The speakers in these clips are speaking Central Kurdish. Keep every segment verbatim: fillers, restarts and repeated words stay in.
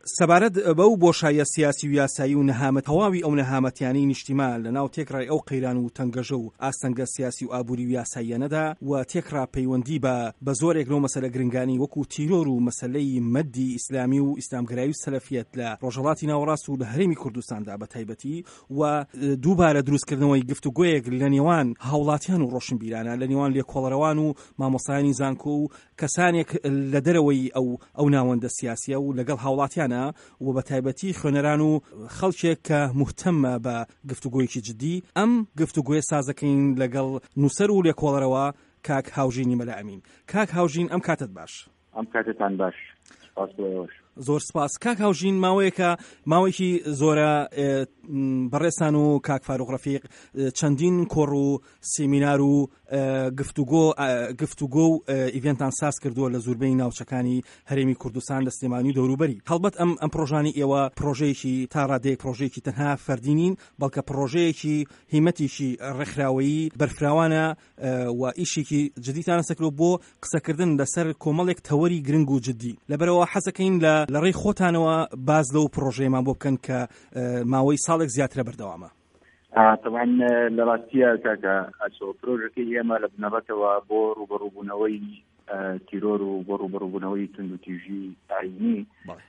سەبارەت بەو بۆشایە سیاسی و یاسایی و نەهامەت تەواوی ئەو نەهامەتیانەی نیشتیمان لە ناو تێکڕای ئەو قەیران و تەنگەژە و ئاستەنگە سیاسی و ئابووری و یاساییەنەدا و تێکڕا پەیوەندی بە بە زۆرێک لەو مەسەلە گرنگانی وەکو تیرۆر و مەسەلەی مەدی ئیسلامی و ئیسلامگرایی و سەلەفیەت لە ڕۆژهەڵاتی ناوەڕاست و لە هەرێمی کوردستاندا بە تایبەتی و دووبارە دروستکردنەوەی گفتوگۆیەک لە نێوان هاوڵاتیان و ڕۆشنبیرانە لە نێوان لێکۆڵەرەوان و مامۆستایانی زانکۆ و کەسانێک لە دەرەوەی ئەو ئەو ناوەندە سیاسیە و لەگەڵ هاوڵاتیانە و بە تایبەتی خوێنەران و خەڵکێک کە مهتەمە بە گفتوگۆیەکی جدی ئەم گفتوگۆیە سازەکەین لەگەڵ نووسەر و لێکۆڵەرەوە کاک هاوژینی مەلا ئەمین. کاک هاوژین ئەم کاتت باش. ئەم کاتتان باش. سپاس بۆ زۆر سپاس. کاک هاوژین ماوەیەکە ماوەیەکی زۆرە بەڕێستان و کاک فاروق ڕەفیق چەندین کۆڕ و سیمینار و گفتوگۆ گفتوگۆ و ئیڤێنتان ساز کردووە لە زۆربەی ناوچەکانی هەرێمی کوردستان لە سلێمانی و دەوروبەری. هەڵبەت ئەم ئەم پرۆژانی ئێوە پرۆژەیەکی تا ڕادەیەک پرۆژەیەکی تەنها فەردی نین بەڵکە پرۆژەیەکی هیمەتیشی ڕێکخراوەیی بەرفراوانە و ئیشێکی جدیتان سەکرۆ بۆ قسەکردن لەسەر کۆمەڵێک تەوەری گرنگ و جدی. لەبەرەوە حەزەکەین لە لە ڕێی خۆتانەوە باز لەو پرۆژەیەمان بۆ بکەن کە ماوەی ساڵێک زیاترە بەردەوامە. طبعا لە ڕاستیە کاکە ئەچۆ پرۆژەکەی ئێمە لە بنەڕەتەوە بۆ ڕوبەڕووبوونەوەی تیرۆر و بۆ ڕوبەڕووبوونەوەی تند و تیژی ئاینی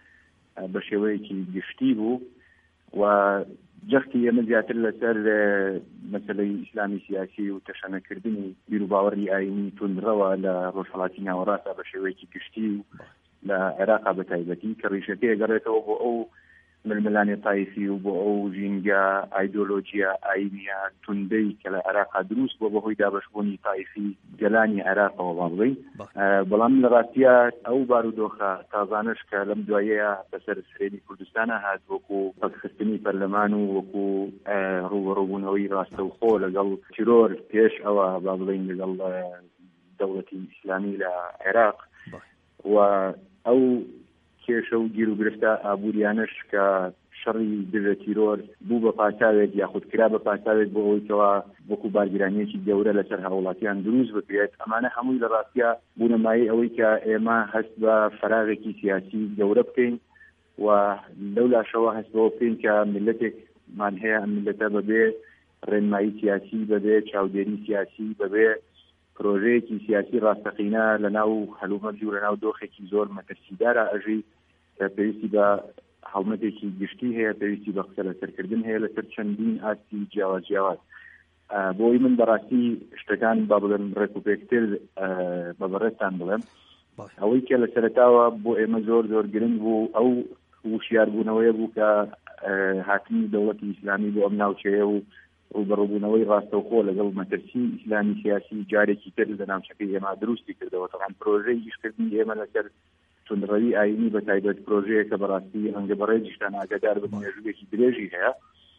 بە شێوەیەکی گشتی بوو و جەختی ئێمە زیاتر لەسەر مەسەلەی ئیسلامی سیاسی و تەشەنەکردنی بیر و باوەڕی ئاینی توندڕەوە لە ڕۆژهەڵاتی ناوەڕاستە بە شێوەیەکی گشتی و لە عێراقا بە تایبەتی کە ڕیشەکەی گەڕێتەوە بۆ ئەو ململانی تایفی و بۆ ئەو ژینگە ئایدۆلۆجیە ئاینیە توندەی کە لە عێراقا دروست بۆ بەهۆی دابەشبوونی تایفی گەلانی عێراقەوە با بڵێین. بەڵام لە ڕاستیە ئەو بارودۆخە تازانش کە لەم دوایەیە بەسەر سرێنی کوردستانە هات وەکو پەکخستنی پەرلەمان و وەکو ڕوبەڕووبوونەوەی ڕاستەوخۆ لەگەڵ تیرۆر پێش ئەوە با بڵێین لەگەڵ دەوڵەتی ئیسلامی لە عێراق و ئەو کێشە و گیر و گرفتە ئابووریانش کە شەڕی دژە تیرۆر بوو بە پاساوێک یاخود کرا بە پاساوێک بۆ ئەوەیەوە وەکو بارگرانیەکی گەورە لەسەر هاوڵاتیان دروست بکرێت. ئەمانە هەمووی لە ڕاستیە بوونەمایی ئەوەی کە ئێمە هەست بە فەراغێکی سیاسی گەورە بکەین و لەو لاشەوە هەست بەوە بکەین کە ملەتێکمان هەیە ئەم ملەتە بەبێ ڕێنمایی سیاسی بەبێ چاودێری سیاسی بەبێ پرۆژەیەکی سیاسی ڕاستەقینە لە ناو هەلومەرج و لە ناو دۆخێکی زۆر مەترسیدارە ئەژی کە پێویستی بە هەڵمەتێکی گشتی هەیە، پێویستی بە قسە لەسەرکردن هەیە لەسەر چەندین ئاستی جیاواز جیاواز. بۆی من بەڕاستی شتەکان با بڵێم ڕێکوپێکتر بە بەڕێستان بڵێم ئەوەی کە لە سەرەتاوە بۆ ئێمە زۆر زۆر گرنگ بوو ئەو وشیاربوونەوەیە بوو کە هاتنی دەوڵەتی ئیسلامی بۆ ئەم ناوچەیە و ڕوبەڕووبوونەوەی ڕاستەوخۆ لەگەڵ مەترسی ئیسلامی سیاسی جارێکی تر لە ناوچەکەی ئێمە دروستی کردەوە. تەمان پرۆژەی ئیشکردنی ئێمە لەسەر توندڕەوی ئاینی بە تایبەت پرۆژەیە کە بەڕاستی هەنگە بەڕێجیشتان ئاگادار بن مێژوویەکی درێژی هەیە،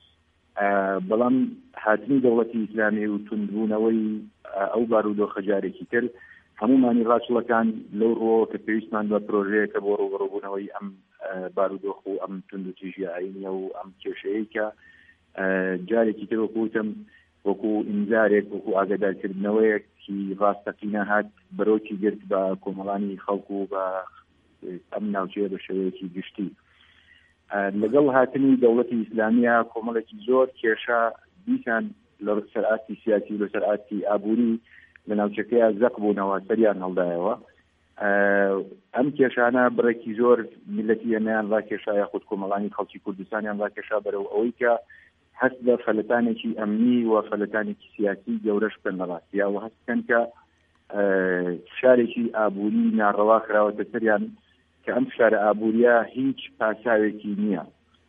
بەڵام هاتنی دەوڵەتی ئیسلامی و توندبوونەوەی ئەو بارودۆخە جارێکی تر هەمومانی ڕاچڵەکان لەو ڕۆ کە پێویستمان بە پرۆژەیە کە بۆ ڕوبەڕووبوونەوەی ئەم بارودۆخ و ئەم تند و تیژی ئاینیە و ئەم کێشەیە کە جارێکی تر وەکوتم وەکو ئینزارێک وەکو ئاگادارکردنەوەیەکی ڕاستەقینە هات بەرۆکی گرت بە کۆمەڵانی خەڵکو و بە ئەم ناوچەیە بە شێوەیەکی گشتی. لەگەڵ هاتنی دەوڵەتی ئیسلامیە کۆمەڵێکی زۆر کێشە دیسان لە سەرئاتی سیاسی و لە سەرئاتی ئابووری لە ناوچەکەیە زەق بوونەوە سەریان هەڵدایەوە. ئەم کێشانە بڕێکی زۆر میلەتی ئێمەیان ڕاکێشا یاخود کۆمەڵانی خەڵکی کوردستانیان ڕاکێشا بەرەو ئەوەی کە هەست بە فەلەتانێکی ئەمنی و فەلەتانێکی سیاسی گەورەش بن لە ڕاستیە و هەست بکەن کە فشارێکی ئابووری ناڕەوا کراوەتە سەریان کە ئەم فشارە ئابووریە هیچ پاساوێکی نییە.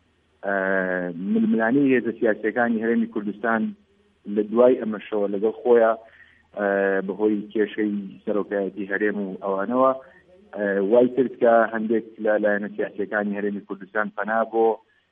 ململانی هێزە سیاسیەکانی هەرێمی کوردستان لە دوای ئەمەشەوە لەگەڵ خۆیان بەهۆی کێشەی سەرۆکایەتی هەرێم و ئەوانەوە وای کرد کە هەندێک لە لایەنە سیاسیەکانی هەرێمی کوردستان پەنا بۆ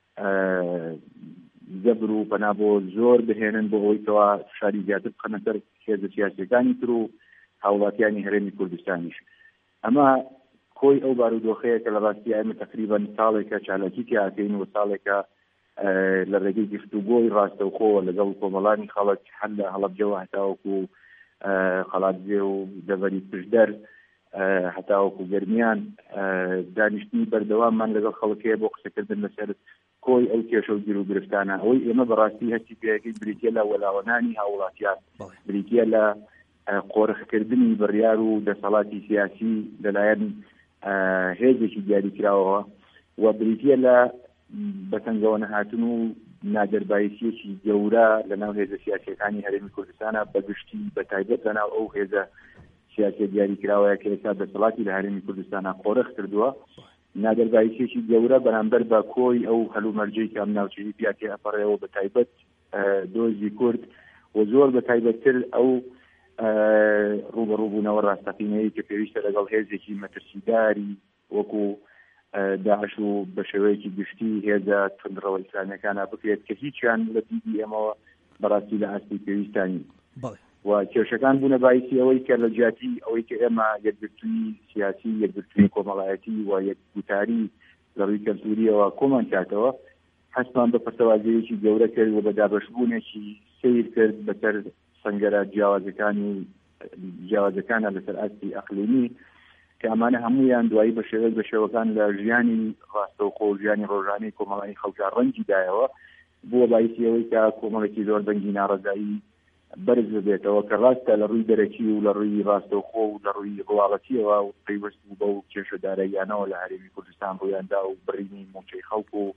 زەبر و پەنا بۆ زۆر بهێنن بۆ ئەوەی کەوا فشاری زیاتر بخەنە سەر هێزە سیاسیەکانی تر و هاوڵاتیانی هەرێمی کوردستانیش. ئەمە کۆی ئەو بارودۆخەیە کە لە ڕاستی ئێمە تقریباً ساڵێکە چالاکی تیاکەین و ساڵێکە لە ڕێگەی گفتوگۆی ڕاستەوخۆ لەگەڵ کۆمەڵانی خەڵک هەر لە هەڵەبجەوە هەتاوەکو خەڵاتجێ و دەڤەری پشدەر هەتاوەکو گەرمیان دانیشتنی بەردەواممان لەگەڵ خەڵکەیە بۆ قسەکردن لەسەر کۆی ئەو کێشە و گیر و گرفتانە. ئەوەی ئێمە بەڕاستی هەستی پێەکەی بریتە لە وەلاوەنانی هاوڵاتیان، بریتە لە قۆرخکردنی بڕیار و دەسەڵاتی سیاسی لەلایەن هێزێکی دیاریکراوەوە و بریتە لە بەتەنگەوە نەهاتن و نادەربایسیەکی گەورە لەناو هێزە سیاسیەکانی هەرێمی کوردستانە بەگشتی بەتایبەت لەناو ئەو هێزە سیاسی دیاریکراوەیە کە ئێستا دەسەڵاتی لە هەرێمی کوردستانە قۆرخ کردووە. نادەربایسیەکی گەورە بەرامبەر بە کۆی ئەو هەلومەرجەی کە ئەم ناوچەی پیاتی ئەپەڕێەوە بەتایبەت دۆزی کورد و زۆر بەتایبەتتر ئەو ڕوبەڕووبوونەوە ڕاستەقینەیە کە پێویستە لەگەڵ هێزێکی مەترسیداری وەکو داعش و بە شێوەیەکی گشتی هێزە تندڕەوە ئیسلامیەکانە بکرێت کە هیچیان لە دیدی ئێمەوە بەڕاستی لە ئاستی پێویستانی و کێشەکان بوونە باعثی ئەوەی کە لە جیاتی ئەوەی کە ئێمە یەکگرتووی سیاسی، یەکگرتووی کۆمەڵایەتی و یەکگوتاری لە ڕووی کەلتوریەوە کۆمان کاتەوە، حەسمان بە پەرسەوازیەکی گەورە کرد و بە دابەشبوونێکی سیر کرد بەسەر سەنگەرە جیاوازەکانی جیاوازەکانە لەسەر ئاستی ئەقلیمی کە ئەمانە هەموویان دوایی بە شێوەیەک بە شێوەکان لە ژیانی ڕاستەوخۆ و ژیانی ڕۆژانەی کۆمەڵایی خەڵکا ڕەنگی دایەوە، بووە باعثی ئەوەی کە کۆمەڵێکی زۆر بەنگی ناڕەزایی بەرز ببێتەوە کە ڕاستە لە ڕووی دەرەکی و لە ڕووی ڕاستەوخۆ و لە ڕووی ڕواڵەتیەوە و پەیوەست بوو بە و کێشەدارەیانەوە لە هەرێمی کوردستان ڕوویاندا و بڕینی موچەی خەڵک و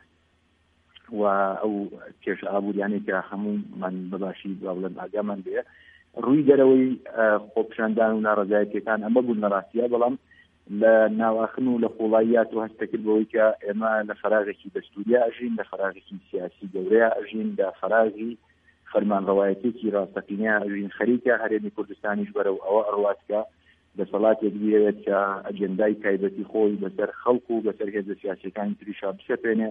و ئەو کێشە ئابووریانەی کە هەموومان بەباشی بڵێن ئاگامان بێ ڕووی دەرەوەی خۆپیشاندان و ناڕەزایەتیەکان ئەمە بوون نەڕاستیە، بەڵام لە ناواخن و لە خۆڵاییات و هەستەکرد بەوەی کە ئێمە لە فەراغێکی دەستوریە ئەژین، لە فەراغێکی سیاسی گەورەیە ئەژین، لە فەراغی فەرمانڕەوایەتێکی ڕاستەقینەیە ئەژین. خەریکە هەرێمی کوردستانیش بەرەو ئەوە ئەڕواتکە دەسەڵاتێک بێت کە ئەجەندای تایبەتی خۆی بەسەر خەڵک و بەسەر هێزە سیاسیەکانی تریشا بشەپێنێ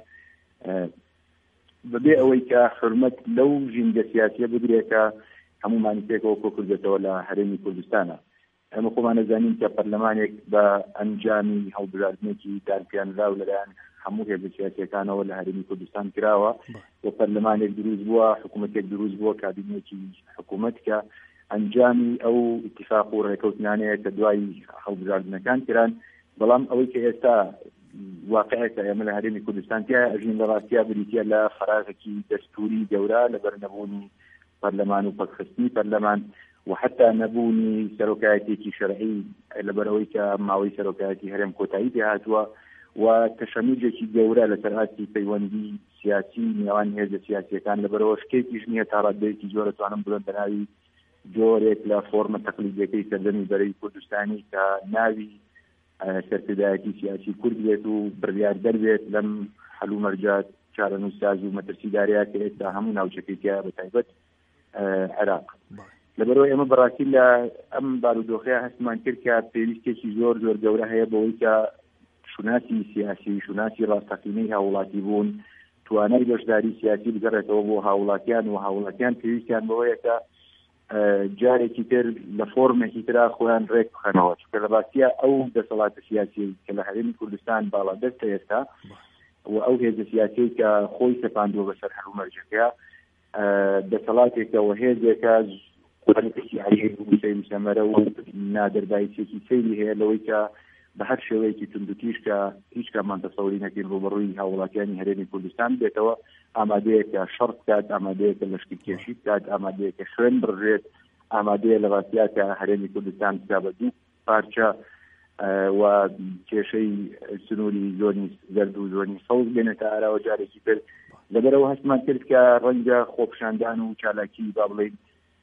بەبێ ئەوەی کە حرمەت لەو ژینگە سیاسیە بدرێتە هەمومانی پێکەوە کۆ کردێتەوە لە هەرێمی کوردستانە. ئەمە خۆمان دەزانین کە پەرلەمانێک بە ئەنجامی هەڵبژاردنێکی دارپیانراو لەلایەن هەموو هێزە سیاسیەکانەوە لە هەرێمی کوردستان کراوە و پەرلەمانێک دروست بووە، حکوومەتێک دروست بووە، کابینێکی حکوومەت کە ئەنجامی ئەو ئیتیفاق و ڕێکەوتنانەیە کە دوای هەڵبژاردنەکان کران. بەڵام ئەوەی کە ئێستا واقعەکە ئێمە لە هەرێمی کوردستان تیا ئەژین لە ڕاستیا بریتە لە فەراغێکی دەستوری گەورە لەبەر نەبوونی پەرلەمان و پەکخستنی پەرلەمان و حتا نەبوونی سەرۆکایەتێکی شەرعی لەبەرەوەی کە ماوەی سەرۆکایەتی هەرێم کۆتایی پێهاتووە و تەشەنوجێکی گەورە لە سەرهاتی پەیوەندی سیاسی نێوان هێزە سیاسیەکان لەبەرەوە شتێکیش نییە تا ڕادەیەکی زۆر دەتوانم بڵێن بە ناوی جۆرێک لە فۆرمە تەقلیدیەکەی سەردەمی بەرەی کوردستانی کە ناوی سەرکردایەتی سیاسی کورد بێت و بڕیار دەربێت لەم هەلومەرجات چارەنووساز و مەترسیداریە کە ئێستا هەموو ناوچەکەی تیا بەتایبەت عێراق. لەبەرەوەی ئێمە بەڕاستی لە ئەم بارودۆخەیە هەستمان کرد کە پێویستێکی زۆر زۆر گەورە هەیە بەوەی کە شوناسی سیاسی شوناسی ڕاستەقینەی هاوڵاتی بوون توانای بەشداری سیاسی بگەڕێتەوە بۆ هاوڵاتیان و هاوڵاتیان پێویستیان بەوەیە کە جارێکی تر لە فۆرمێکی ترا خۆیان ڕێک بخەنەوە، چونکە لە باستیا ئەو دەسەڵاتە سیاسی کە لە هەرێمی کوردستان باڵا دەستە ئێستا و ئەو هێزە سیاسی کە خۆی سەپاندووە بەسەر هەلومەرجەکەیە دەسەڵاتێکە و هێزێکە قوانێکی عەلیەی مسەمەرە و نادەربایسێکی سەیری هەیە لەوەی کە بە هەر شێوەیەکی توندوتیش کە هیچ کامان تەسەوری نەکەین ڕوبەڕووی هاوڵاتیانی هەرێمی کوردستان بێتەوە، ئامادەیەکە شەڕ بکات، ئامادەیەکە لەشکرکێشی بکات، ئامادەیەکە خوێن بڕژێت، ئامادەیە لە ڕاستیا کە هەرێمی کوردستان بکا بە دوو پارچە و کێشەی سنووری زۆنی زەرد و زۆنی سەوز بێنێتە ئاراوە جارێکی تر. لەبەرەوە هەستمان کرد کە ڕەنگە خۆپشاندان و چالاکی با بڵێن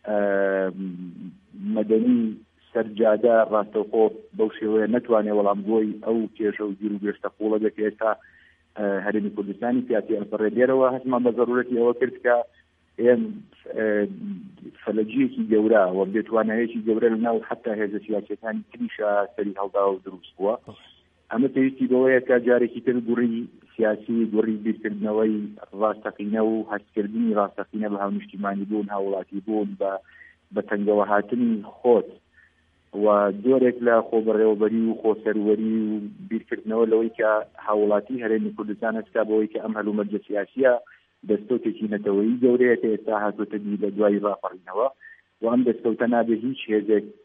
مەدەنی سەرجادە ڕاستەوخۆ بەو شێوەیە نەتوانێت وەڵامگۆی ئەو کێشە و گیر و گەشتە قوڵە بێت ئێستا هەرێمی کوردستانی پیاتی ئەپەڕێدێرەوە. هەستمان بە ضرورەتی ئەوە کرد کە ئێم فەلەجیەکی گەورە و بێتوانایەکی گەورە لەناو حتا هێزە سیاسیەکانی تریشە سەری هەڵدا و دروست بووە. ئەمە پێویستی بەوەیە کە جارێکی تر گوڕی سیاسی گوڕی بیرکردنەوەی ڕاستەقینە و هەستکردنی ڕاستەقینە بە هاونیشتیمانی بوون هاوڵاتی بوون بە بە تەنگەوە هاتنی خۆت و جۆرێک لە خۆبەڕێوەبەری و خۆسەروەری و بیرکردنەوە لەوەی کە هاوڵاتی هەرێمی کوردستان هەستا بەوەی کە ئەم هەلومەرجە سیاسیە دەستۆتێکی نەتەوەیی گەورەیە کە ئێستا هاتوۆتە دی لە دوای ڕاپەڕینەوە و ئەم دەستکەوتە نابێ هیچ هێزێک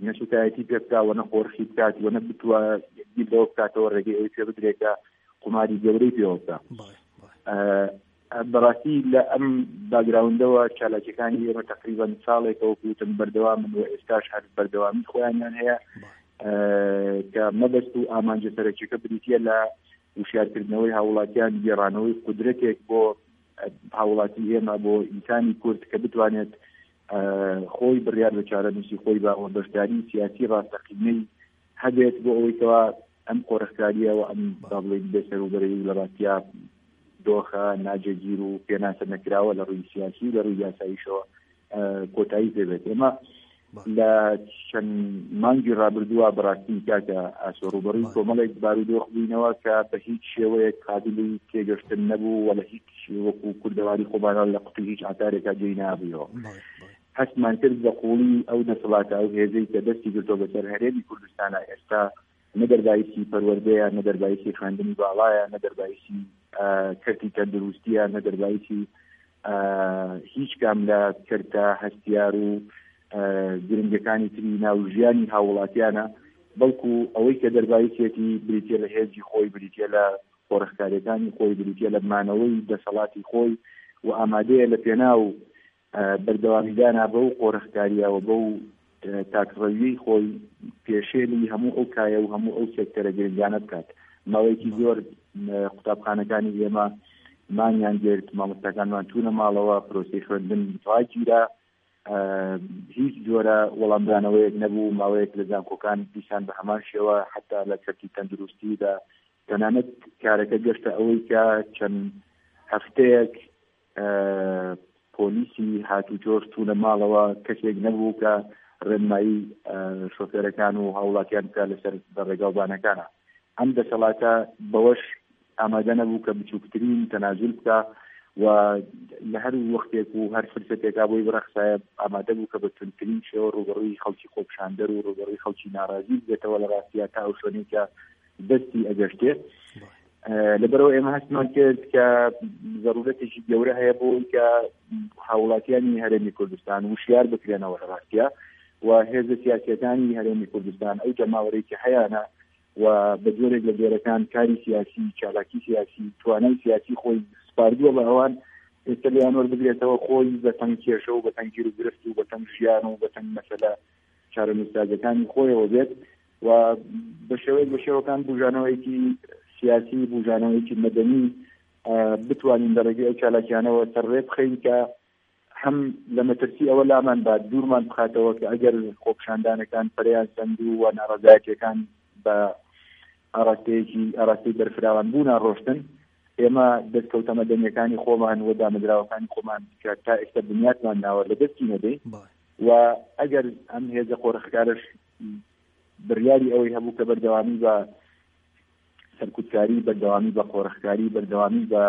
نەسوتایەتی پێ بکات و نەخۆڕشی بکات و نە بتوە لەوە بکاتەوە ڕێگەی ئەوی پێ بدرێتە قماری گەورەی پێوە بکات. بەڕاستی لە ئەم باگراوندەوە چالاکیەکانی ئێمە تقریبان ساڵێکەوە کوتم بەردەوامن و ئێستاش هەر بەردەوامی خۆیانیان هەیە کە مەبەست و ئامانجە سەرەکیەکە بریتە لە وشارکردنەوەی هاوڵاتیان گێڕانەوەی قودرەتێک بۆ هاوڵاتی ئێمە بۆ ئینسانی کورد کە بتوانێت خۆی بڕیار بە چارەنووسی خۆی باوە بەشداری سیاسی ڕاستەقینەی هەبێت بۆ ئەوەیەوە ئەم قۆڕەکاریە و ئەم باڵێک بێسەروبەرەی لە ڕاستیا دۆخە ناجەگیر و پێناسە نەکراوە لە ڕووی سیاسی و لە ڕووی یاساییشەوە کۆتایی پێبێت. ئێمە لە چەند مانگی ڕابردووە بەڕاستی کاکە ئاسۆ ڕوبەڕووی کۆمەڵێک بارودۆخ بووینەوە کە بە هیچ شێوەیەک قابلی تێگەشتن نەبوو و لە هیچ وەکو کوردەواری خۆبانان لە قوتی هیچ ئاتارێکا جێی نابوویەوە. هەستمان کرد بە قوڵی ئەو دەسەڵاتە ئەو هێزەی کە دەستی گرتۆ بەسەر هەرێمی کوردستانە ئێستا نە دەربایسی پەروەردەیە، نە دەربایسی خوێندنی باڵایە، نە دەربایسی کەرتی تەندروستیە، نە دەربایسی هیچ کام لە کەرتە هەستیار و گرنگەکانی تری ناوژیانی هاوڵاتیانە، بەڵکو ئەوەی کە دەربایسێتی بریتە لە هێزی خۆی، بریتە لە خۆڕەخکارەکانی خۆی، بریتە لە مانەوەی دەسەڵاتی خۆی و ئامادەیە لە پێناو بەردەوامیدانا بەو قۆڕەخکاریەوە بەو تاکڕەویەی خۆی پێشێلی هەموو ئەو کایە و هەموو ئەو سێکتەرە گرنگانە بکات. ماوەیەکی زۆر قوتابخانەکانی ئێمە مانیان گرت، مامۆستاکانمان چوونە ماڵەوە، پرۆسەی خوێندن ڕاگیرا، هیچ جۆرە وەڵامدانەوەیەک نەبوو. ماوەیەک لە زانکۆکان دیسان بە هەمان شێوە حتا لە کەرتی تەندروستیدا تەنانەت کارەکە گەشتە ئەوەی کە چەند هەفتەیەک پۆلیسی هاتوچۆش چوونە ماڵەوە کەسێک نەبوو کە ڕێنمایی شۆفێرەکان و هاوڵاتیان بکات لەسەر ڕێگاوبانەکانە. ئەم دەسەڵاتە بەوەش ئامادە نەبوو کە بچووکترین تەنازل بکە و لە هەر وەختێک و هەر فرسەتێکا بۆی بڕەخسایە ئامادە بوو کە بە تونترین شێوە ڕوبەڕووی خەڵکی خۆپشاندەر و ڕوبەڕووی خەڵکی ناڕازی بێتەوە لە ڕاستیا تا ئەو شوێنێکە دەستی ئەگەشتێت. لەبەرەوە ئێمە هەستمان کرد کە ضرورەتێکی گەورە هەیە بۆی کە هاوڵاتیانی هەرێمی کوردستان وشیار بکرێنەوە لە ڕاستیا و هێزە سیاسیەکانی هەرێمی کوردستان ئەو جەماوەرێکی هەیەە و بە جۆرێک لە جۆرەکان کاری سیاسی، چالاکی سیاسی، توانای سیاسی خۆی سپاردووە بە ئەوان ئێستا لەیان وەربگرێتەوە خۆی بە تەنگ کێشە و بە تەنگ گیر و گرفت و بە تەنگ ژیان و بە تەنگ مەسەلە چارەنووسازەکانی خۆیەوە بێت و بە شێوەیەک بە شێوەکان بوژانەوەیەکی سیاسی، بوژانەوەیەکی مەدەنی بتوانین لە ڕێگەی ئەو چالاکیانەوە سەرڕێ بخەین کە هەم لە مەترسی ئەوە لامان بات دوورمان بخاتەوە کە ئەگەر خۆپشاندانەکان پەریان سەند و ناڕەزایەتیەکان بە ئاراستەیەکی ئاراستەی بەرفراوان بوو ناڕۆشتن، ئێمە دەستکەوتە مەدەنیەکانی خۆمان و دامەدراوەکانی خۆمان کە تا ئێستا بنیاتمان ناوە لە دەستی نەدەی و ئەگەر ئەم هێزە قۆڕەخکارش بڕیاری ئەوەی هەبوو کە بەردەوامی بە سەرکوتکاری، بەردەوامی بە قۆڕەخکاری، بەردەوامی بە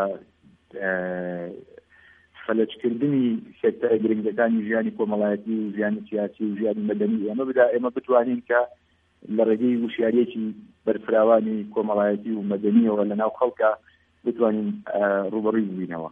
فەلەچکردنی سێکتەرە گرنگەکانی ژیانی کۆمەڵایەتی و ژیانی سیاسی و ژیانی مەدەنی ئێمە بدا ئێمە بتوانین کە لە ڕێگەی وشیارەیەکی بەرفراوانی کۆمەڵایەتی و مەدەنیەوە لەناو خەڵکە بتوانین ڕوبەڕووی ببینەوە.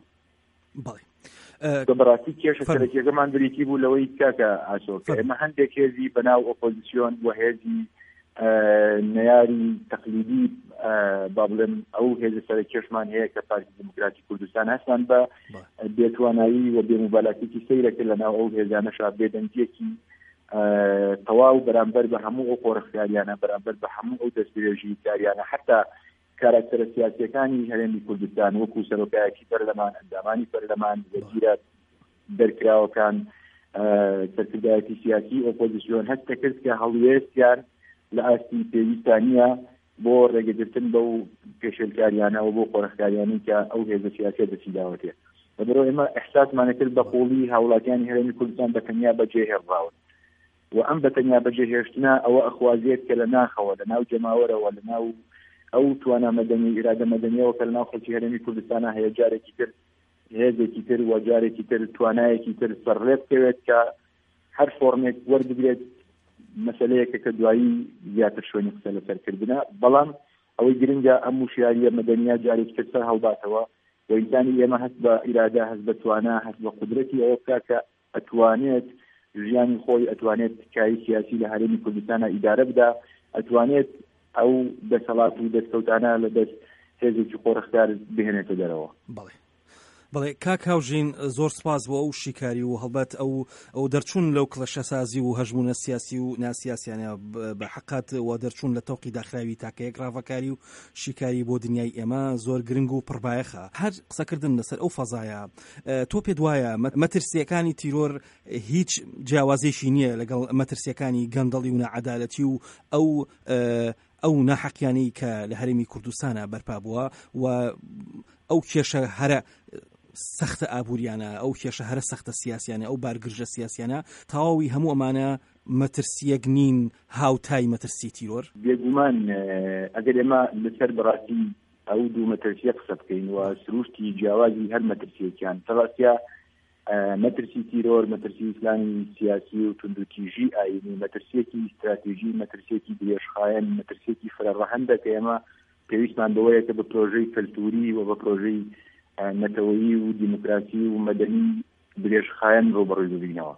بەڕاستی کێشە سەرەکیەکەمان بریتی بوو لەوەی کاکە ئاسۆ کە ئێمە هەندێک هێزی بەناو ئۆپۆزیسیۆن و هێزی نەیاری تەقلیدی با بڵێن ئەو هێزە سەرەکێشمان هەیە کە پارتی دموکراتی کوردستان هەستان بە بێتوانایی و بێموبالاتێکی سەیرەکە لەناو ئەو هێزانەشا بێدەنگیەکی تەواو بەرامبەر بە هەموو ئەو قۆڕەخکاریانە، بەرامبەر بە هەموو ئەو دەستدرێژی کاریانە، حتا کاراکتەرە سیاسیەکانی هەرێمی کوردستان وەکو سەرۆکایەتی پەرلەمان، ئەندامانی پەرلەمان، وەزیرە دەرکراوەکان، سەرکردایەتی سیاسی ئۆپۆزیسیۆن هەست کرد کە هەڵوێستیان لە ئاستی پێویستانیە بۆ ڕێگەگرتن بەو پێشێلکاریانەوە بۆ قۆڕەخکاریانی کە ئەو هێزە سیاسیە دەستی داوەتێ. لەبەرەوە ئێمە ئەحساسمانە کرد بە قوڵی هاوڵاتیانی هەرێمی کوردستان بەتەنیا بەجێهێڕاون و ئەم بەتەنیا بەجێهێشتنە ئەوە ئەخوازێت کە لە ناخەوە لە ناو جەماوەرەوە لە ناو ئەو توانە مەدەنی ئیرادە مەدەنیەوە کە لە ناو خەڵکی هەرێمی کوردستانە هەیە جارێکی تر هێزێکی تر و جارێکی تر توانایەکی تر سەرڕێ بکەوێت کە هەر فۆرمێک وەربگرێت مەسەلەیەکە کە دوایی زیاتر شوێنی قسە لەسەرکردنە، بەڵام ئەوەی گرنگە ئەم وشیاریە مەدەنیە جارێکی تر سەر هەڵباتەوە و ئینسانی ئێمە هەست بە ئیرادا، هەست بە توانا، هەست بە قودرەتی ئەوە بکات کە ئەتوانێت ژیانی خۆی ئەتوانێت تکایی سیاسی لە هەرێمی کوردستانە ئیدارە بدا، ئەتوانێت ئەو دەسەڵات و دەستکەوتانە لە دەست هێزێکی خۆرەختار بهێنێتە دەرەوە. بەڵێ بەڵێ کاک هاوژین زۆر سپاس بۆ ئەو شیکاری و هەڵبەت ئەو ئەو دەرچوون لەو کڵەشەسازی و هەژمونە سیاسی و ناسیاسیانە بە حقات و دەرچوون لە تەوقی داخراوی تاکەیەک ڕاوەکاری و شیکاری بۆ دنیای ئێمە زۆر گرنگ و پڕبایەخە. هەر قسەکردن لەسەر ئەو فەزایە تۆ پێت وایە مەترسیەکانی تیرۆر هیچ جیاوازێکی نییە لەگەڵ مەترسیەکانی گەندەڵی و نەعەدالەتی و ئەو ئەو ناحەقیانی کە لە هەرێمی کوردستانە بەرپا بووە و ئەو کێشە هەرە سەختە ئابووریانە، ئەو کێشە هەرە سەختە سیاسیانە، ئەو بارگرژە سیاسیانە تەواوی هەموو ئەمانە مەترسیەک نین هاوتای مەترسی تیرۆر؟ بێگومان ئەگەر ئێمە لەسەر بەڕاستی ئەو دوو مەترسیە قسە بکەین و سروشتی جیاوازی هەر مەترسیەکیان تەڕاستیا مەترسی تیرۆر، مەترسی ئیسلامی سیاسی و توندوتیژی ئاینی، مەترسیەکی استراتیژی، مەترسیەکی درێژخایەن، مەترسیەکی فرەڕەهەندە کە ئێمە پێویستمان بەوەیە کە بە پرۆژەی کەلتوری و بە پرۆژەی نەتەوەیی و دیموکراسی و مەدەنی درێژخایەن ڕۆبەڕووی ببینەوە.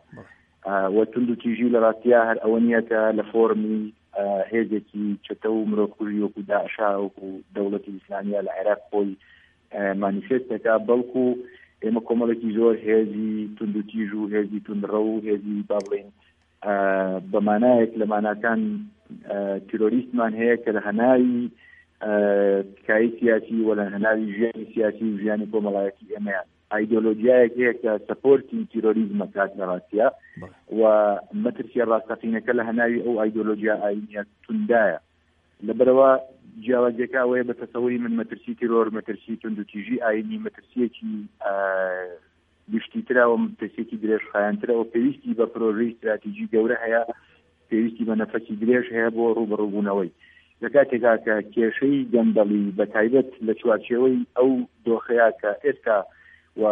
و توندوتیژی لە ڕاستیا هەر ئەوە نییە کە لە فۆرمی هێزێکی چەتە و مرۆڤکوژی وەکو داعشا وەکو دەوڵەتی ئیسلامیە لە عێراق خۆی مانیفێستەکە، بەڵکو ئێمە کۆمەڵێکی زۆر هێزی توندوتیژ و هێزی توندڕە و هێزی با بڵێن بە مانایەک لە ماناکان تیرۆریستمان هەیە کە لە هەناوی تکایی سیاسی و لە هەناوی ژیانی سیاسی و ژیانی کۆمەڵایەتی ئێمەیان ئایدۆلۆژیایەک هەیە کە سەپۆرتی تیرۆریزمە کات لە ڕاستیە و مەترسیە ڕاستەقینەکە لە هەناوی ئەو ئایدۆلۆژیا ئاینیە توندایە. لەبەرەوە جیاوازیەکە ئەوەیە بە تەسەووری من مەترسی تیرۆر، مەترسی توندوتیژی ئاینی، مەترسیەکی گشتیترە و مەترسیەکی درێژخایەنترە و پێویستی بە پرۆژەی استراتیژی گەورە هەیە، پێویستی بە نەفەسی درێژ هەیە بۆ ڕوبەڕووبوونەوەی. لە کاتێکا کە کێشەی گەندەڵی بە تایبەت لە چوارچێوەی ئەو دۆخەیە کە ئێستا و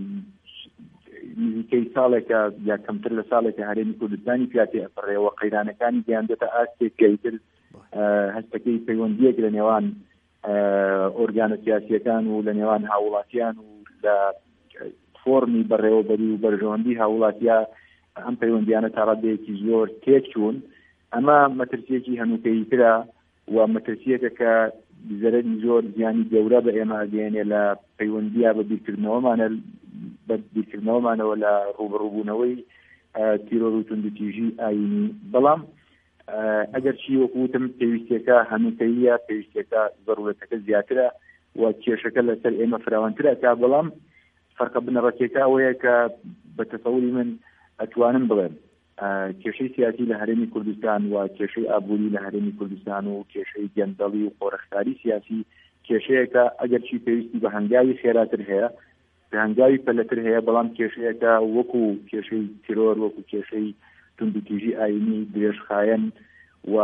نزیکەی ساڵێکە یا کەمتر لە ساڵێکە هەرێمی کوردستانی پیاتی ئەپەڕێەوە قەیرانەکانی گەیاندێتە ئاستێک گەیتر هەستەکەی پەیوەندیەک لە نێوان ئۆرگانە سیاسیەکان و لە نێوان هاوڵاتیان و لە فۆرمی بەڕێوەبەری و بەرژەوەندی هاوڵاتیە ئەم پەیوەندیانە تا ڕادەیەکی زۆر تێک چوون. ئەمە مەترسیەکی هەنووکەییترە و مەترسیەکە کە زەرەری زۆر زیانی گەورە بە ئێمە دێنێ لە پەیوەندیە بە بیرکردنەوەمانە بە بیرکردنەوەمانەوە لە ڕوبەڕووبوونەوەی تیرۆر و توندوتیژی ئاینی. بەڵام ئەگەر چی وەکوتم پێویستیەکە هەنووکەییە، پێویستیەکە ضرورەتەکە زیاترە و کێشەکە لەسەر ئێمە فراوانترە کا. بەڵام فەرقە بنەڕەتیەکە ئەوەیە کە بە تەسەووری من ئەتوانم بڵێم کێشەی سیاسی لە هەرێمی کوردستان و کێشەی ئابووری لە هەرێمی کوردستان و کێشەی گەندەڵی و خۆرەختاری سیاسی کێشەیەکە ئەگەر چی پێویستی بە هەنگاوی خێراتر هەیە، بە هەنگاوی پەلەتر هەیە، بەڵام کێشەیەکە وەکو کێشەی تیرۆر، وەکو کێشەی توندوتیژی ئاینی درێژخایەن و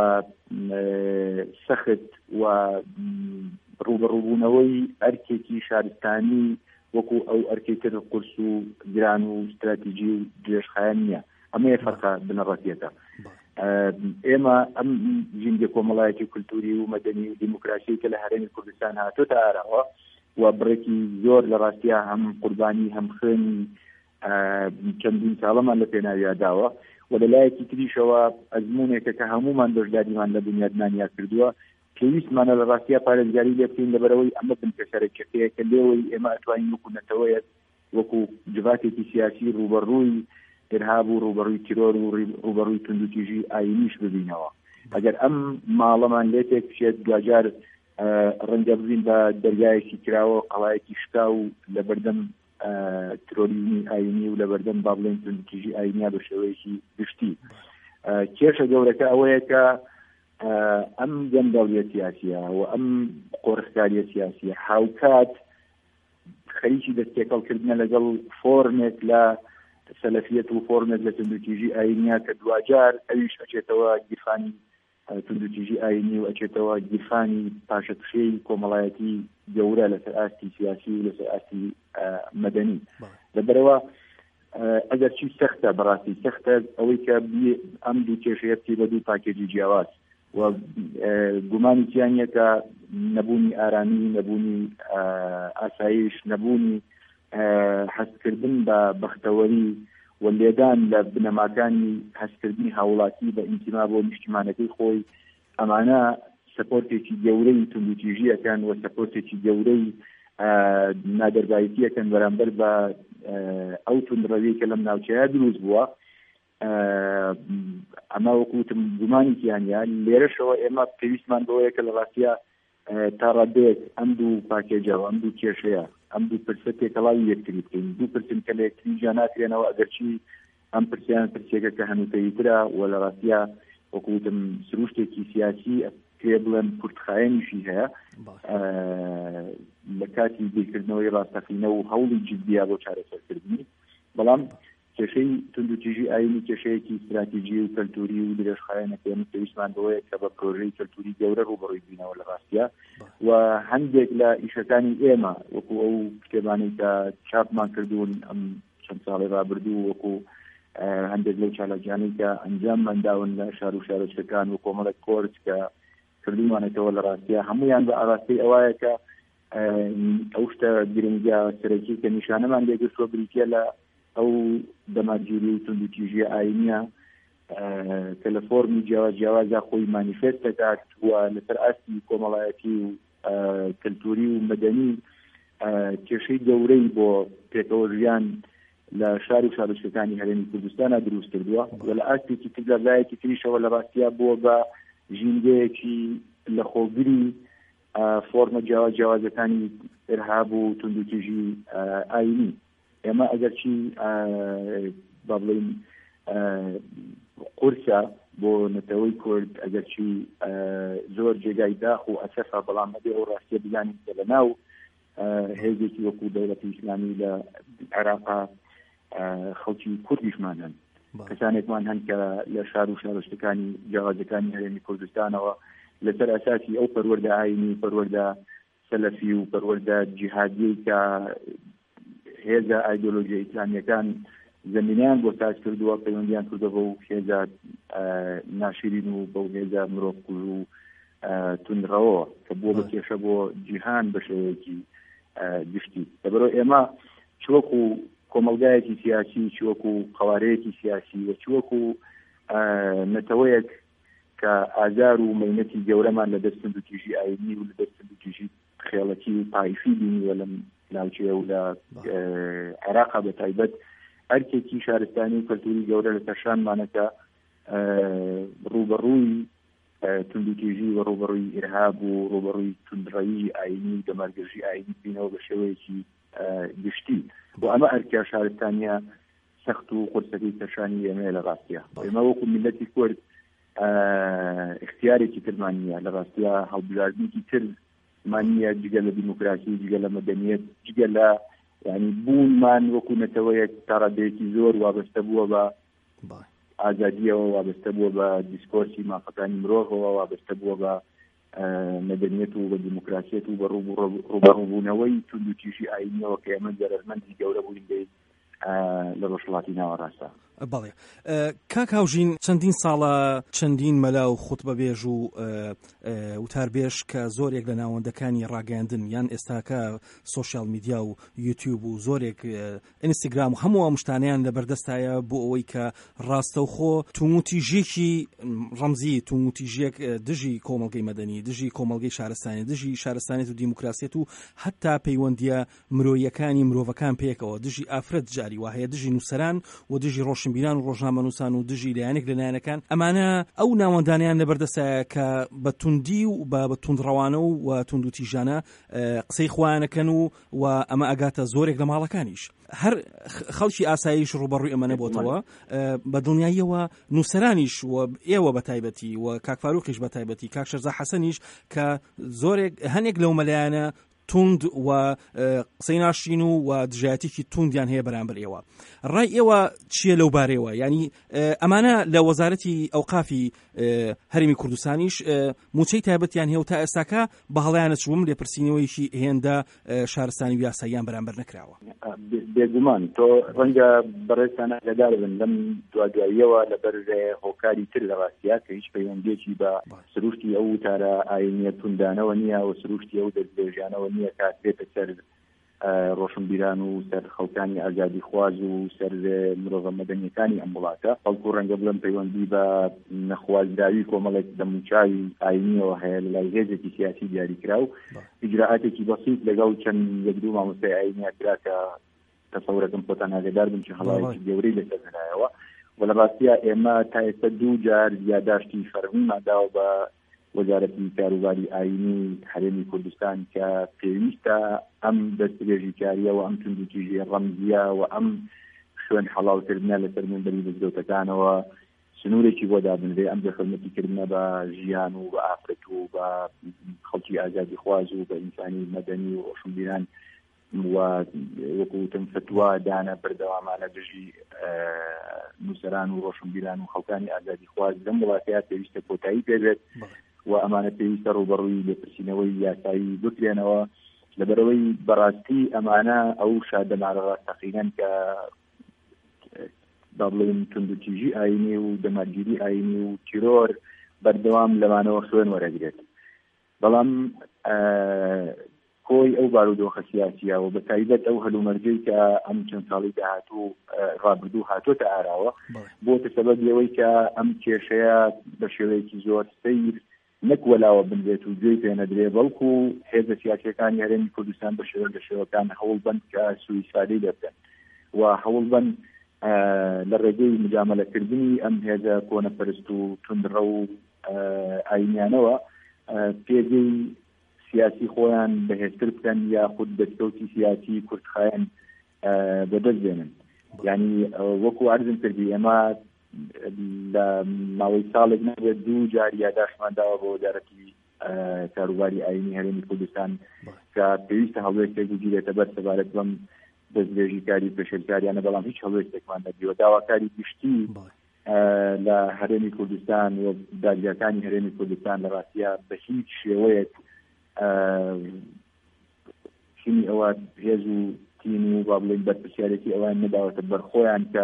سەخت و ڕوبەڕووبوونەوەی ئەرکێکی شارستانی وەکو ئەو ئەرکێتر قورس و گران و استراتیژی و درێژخایەن نییە. ئەمەیە فەرقە بنەڕەتیەکە. ئێمە ئەم ژینگە کۆمەڵایەتی کولتوری و مەدەنی و دیموکراسی کە لە هەرێمی کوردستان هاتوۆتە ئاراوە و بڕێکی زۆر لە ڕاستیە هەم قوربانی هەم خوێنی چەندین ساڵەمان لە پێناویە داوە و لەلایەکی تریشەوە ئەزمونێکە کە هەمومان بەشداریمان لە بنیادمانیا کردووە پێویستمانە لە ڕاستیە پارێزگاری لێ بکەین لەبەرەوەی ئەمە بنکەسەرێکەکەیە کە لێوەی ئێمە ئەتوانین وەکو نەتەوەیەک وەکو جڤاتێکی سیاسی ڕوبەڕووی ئێرهاب و ڕوبەڕووی تیرۆر و ڕوبەڕووی توندوتیژی ئاینیش ببینەوە. ئەگەر ئەم ماڵەمان لێ تێک بچێت دوجار ڕەنگە ببین بە دەرگایەکی کراوە قەڵایەکی شکا و لە بەردەم ترۆریزمی ئاینی و لە بەردەم با بڵێن توندوتیژی ئاینیا بە شێوەیەکی گشتی. کێشە گەورەکە ئەوەیە کە ئەم گەندەڵیە سیاسیە و ئەم قۆرخکاریە سیاسیە هاوکات خەریکی دەستێکەڵکردنە لەگەڵ فۆرمێک لە سەلەفیەت و فۆرمێک لە توندوتیژی ئاینیا کە دوجار ئەویش ئەچێتەوە گیرفانی توندوتیژی ئاینی و ئەچێتەوە گیرفانی پاشەکشەی کۆمەڵایەتی گەورە لەسەر ئاستی سیاسی و لەسەر ئاستی مەدەنی. لەبەرەوە ئەگەر چی سەختە بەڕاستی سەختە ئەوەی کە ئەم دوو کێشەیە بچێ بە دوو پاکێجی جیاواز و گومانی تیانە کە نەبوونی ئارامی، نەبوونی ئاسایش، نەبوونی حەزکردن بە بەختەوەری وەلێدان لە بنەماکانی هەستکردنی هاوڵاتی بە ئینتیما بۆ نیشتیمانەکەی خۆی ئەمانە سەپۆرتێکی گەورەی توندوتیژیەکەن و سەپۆرتێکی گەورەی نادەربایەتیەکەن بەرامبەر بە ئەو توندڕەوی کە لەم ناوچەیە دروست بووە. ئەمە وەکوتم گومانیان لێرەشەوە ئێمە پێویستمان بەوەیە کە لە ڕاستیە تا ڕادێک ئەم دوو پاکێجەوە ئەم دوو کێشەیە ئەم دوو پرسە تێکەڵاوی یەکتری بکەین. دوو پرسن کە لە یەکتری جا ناکرێنەوە ئەگەرچی ئەم پرسیان پرسێکە کە هەنووتەییترا و لە ڕاستیە وەکوتم سروشتێکی سیاسی پێ بڵێن کورتخایەنیشی هەیە لە کاتی بیرکردنەوەی ڕاستەقینە و هەوڵی جددیە بۆ چارەسەرکردنی. بەڵام کێشەی توندوتیژی ئاینی کێشەیەکی استراتیژی و کەلتوری و درێژخایەنەکەی پێویستمان بەوەیە کە بە پرۆژەی کەلتوری گەورە ڕوبەڕووی بینەوە لە ڕاستیە و هەندێک لە ئیشەکانی ئێمە وەکو ئەو کتێبانەی کە چاپمان کردوون ئەم چەند ساڵی ڕابردوو وەکو هەندێک لەو چالاکیانەی کە ئەنجاممانداون لە شار و شارۆچکەکان و کۆمەڵێک کۆرج کە کردومانێتەوە لە ڕاستیە هەمویان بە ئاڕاستی ئەوایە کە ئەو شتە گرنگیا سەرەکی کە نیشانەمان لێگرتووە بریتە لە ئەو دەماگیری و توندوتیژیە ئاینیە کە لە فۆرمی جیاواز جیاوازە خۆی مانیفێست دەکات وە لەسەر ئاستی کۆمەڵایەتی و کەلتوری و مەدەنی کێشەی گەورەی بۆ پێکەوە ژیان لە شار و شارۆچکەکانی هەرێمی کوردستانە دروست کردووە و لە ئاستێکی تر لە لایەکی تریشەوە لە ڕاستیە بووە بە ژینگەیەکی لە خۆگری فۆرمە جیاواز جیاوازەکانی ئێرهاب و توندوتیژی ئاینی. ئێمە ئەگەرچی با بڵێین قورسە بۆ نەتەوەی کورد ئەگەرچی زۆر جێگای داخ و ئەسەفە بەڵام ئەبێ ئەو ڕاستیە بزانین کە لە ناو هێزێکی وەکو دەوڵەتی ئیسلامی لە عێراقا خەڵکی کوردیشمان هەن کەسانێکمان هەن کە لە شار و شارۆچکەکانی جیاوازەکانی هەرێمی کوردستانەوە لەسەر ئەساسی ئەو پەروەردە ئاینی پەروەردە سەلەفی و پەروەردە جیهادی کە هێزە ئایدۆلۆژیە ئیسلامیەکان زمینیان بۆ تاج کردووە پەیوەندیان کردووە بەو هێزە ناشرین و بەو هێزە مرۆڤکوژ و توندڕەوە کە بۆ بە کێشە بۆ جیهان بە شێوەیەکی گشتی. لەبەرەوە ئێمە چوەکو کۆمەلگایەکی سیاسی چوەکو قەوارەیەکی سیاسی و چوەکو نەتەوەیەک کە ئازار و مەینەتی گەورەمان لە دەست توندوتیژی ئاینی و لە دەست توندوتیژی خێڵەتی و پایفی بینیوە لەم ناوچەیە و لە عێراقا بە تایبەت ئەرکێکی شارستانی و کەلتوری گەورە لە پەشانمانەکە ڕوبەڕووی توندوتیژی و ڕوبەڕووی ئێرهاب و ڕوبەڕووی توندڕەوی ئاینی و دەمارگەژی ئاینی بینەوە بە شێوەیەکی گشتی و ئەمە ئەرکیا شارستانیە سەخت و قورسەکەی پەشانی ئێمەیە لە ڕاستیە. ئێمە وەکو میلەتی کورد اختیارێکی ترمان نییە لە ڕاستیە هەڵبژاردنێکی تر مانیە جگە لە دیموکراسی جگە لە مەدەنیەت جگە لە ینی بوونمان وەکو نەتەوەیەک تاڕادەیەکی زۆر وابەستە بووە بە ئازادیەوە وابەستە بووە بە دیسکۆرسی مافەکانی مرۆڤەوە وابەستە بووە بە مەدەنیەت و بە دیموکراسیەت و بە ڕوبەڕووبوونەوەی توندوتیژی ئاینیەوە کە ئێمە زەرمەندی گەورە بووین دەی لە ڕۆژهەڵاتی ناوەڕاستە. بەڵێ کاک هاوژین چەندین ساڵە چەندین مەلا و خوتبەبێژ و وتاربێژ کە زۆرێک لە ناوەندەکانی ڕاگەاندن یان ئێستاکە سۆشیال میدیا و یوتیوب و زۆرێک ئینستاگرام و هەموو ئەم شتانیان لەبەردەستایە بۆ ئەوەی کە ڕاستەوخۆ توموتیژێکی ڕەمزی توموتیژێک دژی کۆمەڵگەی مەدەنی دژی کۆمەڵگەی شارستانی دژی شارستانیت و دیموکراسیەت و حتا پەیوەندیە مرۆیەکانی مرۆڤەکان پێکەوە دژی ئافرەت جاری وهەیە دژی نووسەران و دژی ڕۆشنبیران و ڕۆژنامەنووسان و دژی لایەنێک لە لایەنەکان ئەمانە ئەو ناوەندانیان لەبەردەستایە کە بە توندی و بە توندڕەوانە و توندوتیژانە قسەی خوایانەکەن و و ئەمە ئەگاتە زۆرێک لە ماڵەکانیش هەر خەڵکی ئاساییش ڕوبەڕووی ئەمە نەبووتەوە بە دڵنیاییەوە نووسەرانیش و ئێوە بە تایبەتی و کاک فاروقیش بە تایبەتی کاک شەرزا حەسەنیش کە زۆرێک هەنێک لەو مەلایانە توند و قسەی ناشرین و دژایەتێکی توندیان هەیە بەرامبەر ئێوە. ڕای ئێوە چییە لەو بارەیەوە؟ ینی ئەمانە لە وەزارەتی ئەوقافی هەرێمی کوردستانیش موچەی تایبەتیان هەیە و تا ئێستاکە بە هەڵەیانە چووم لێپرسینەوەیکی هێندە شارستانی و یاساییان بەرامبەر نەکراوە. بێگومان تۆ ڕەنگە بەڕێستانە لەدار بن لەم دوادواییەوە لەبەر هۆکاری تر لە ڕاستیە کە هیچ پەیوەندێکی بە سروشتی ئەو وتارە ئاینیە توندانەوە نییە و سروشتی ئەو دەستبێژانەوە نییە کات بێتە سەر ڕۆشنبیران و سەر خەڵکانی ئازادی خواز و سەر مرۆڤە مەدەنیەکانی ئەم وڵاتە بەڵکو ڕەنگە بڵێم پەیوەندی بە نەخوازراوی کۆمەڵێک دەموچاوی ئاینیەوە هەیە لە لای هێزێکی سیاسی دیاریکرا و ئیجراعاتێکی بەسیط لەگەڵ چەند یەک دوو مامۆستای ئاینیا کرا کە تەسەورەکەم خۆتان ئاگادار بن چ هەڵاوێکی گەورەی لەسەر هێنایەوە و لە ڕاستیە ئێمە تا ئێستا دوو جار یادداشتی فەرمیمان داوە بە وەزارەتی کاروباری ئاینی هەرێمی کوردستان کە پێویستە ئەم دەستدرێژی کاریە و ئەم توندوتیژی ڕەمزیە و ئەم شوێن حەڵاوکردنە لەسەر منبەری دەستکەوتەکانەوە سنوورێکی بۆ دابنرێ ئەم دەخەڵەتیکردنە بە ژیان و بە ئافرەت و بە خەڵکی ئازادی خواز و بە ئینسانی مەدەنی و ڕۆشنبیران و وەکوتم فتوا دانە بەردەوامانە دژی نووسەران و ڕۆشنبیران و خەڵکانی ئازادی خواز لەم وڵاتەیە پێویستە کۆتایی پێبێت و ئەمانە پێویستە ڕوبەڕووی لێپرسینەوەی یاسایی بکرێنەوە لەبەرەوەی بەڕاستی ئەمانە ئەو شادەمارە ڕاستەقینەن کە با بڵێن توندوتیژی ئاینی و دەمارگیری ئاینی و تیرۆر بەردەوام لەمانەوە خوێن وەرەگرێت بەڵام کۆی ئەو بارودۆخە سیاسیە و بە تایبەت ئەو هەلومەرجەی کە ئەم چەند ساڵی داهاتوو ڕابردوو هاتۆتە ئاراوە بۆتە سەبەبیەوەی کە ئەم کێشەیە بە شێوەیەکی زۆر سەیر نەک وەلاوە بنرێت و گوێی پێ نەدرێ بەڵکو هێزە سیاسیەکانی هەرێمی کوردستان بە شێوە لە شێوەکان هەوڵ بند کە سوئیسادەی لێ بکەن و هەوڵ بند لە ڕێگەی مجاملەکردنی ئەم هێزە کۆنەپەرست و توندڕە و ئاینیانەوە پێگەی سیاسی خۆیان بەهێزتر بکەن یا خود دەستکەوتی سیاسی کورتخایەن بەدەست بێنن یعنی وەکو عەرزم کردی ئێمە لە ماوەی ساڵێک نەبێت دوو جار یادداشتمان داوە بۆ وەزارەتی کاروباری ئاینی هەرێمی کوردستان کە پێویستە هەڵوێک تێگوگیرێتە بەر سەبارەت بەم دەستدرێژی کاری پێشێلکاریانە بەڵام هیچ هەڵوێستێکمان نەدیوە داواکاری گشتی لە هەرێمی کوردستان و دادگاکانی هەرێمی کوردستان لە ڕاستیە بە هیچ شێوەیەک چینی ئەوە هێز و تین و با بڵێن بەرپرسیارێتی ئەوان نەداوەتە بەرخۆیان کە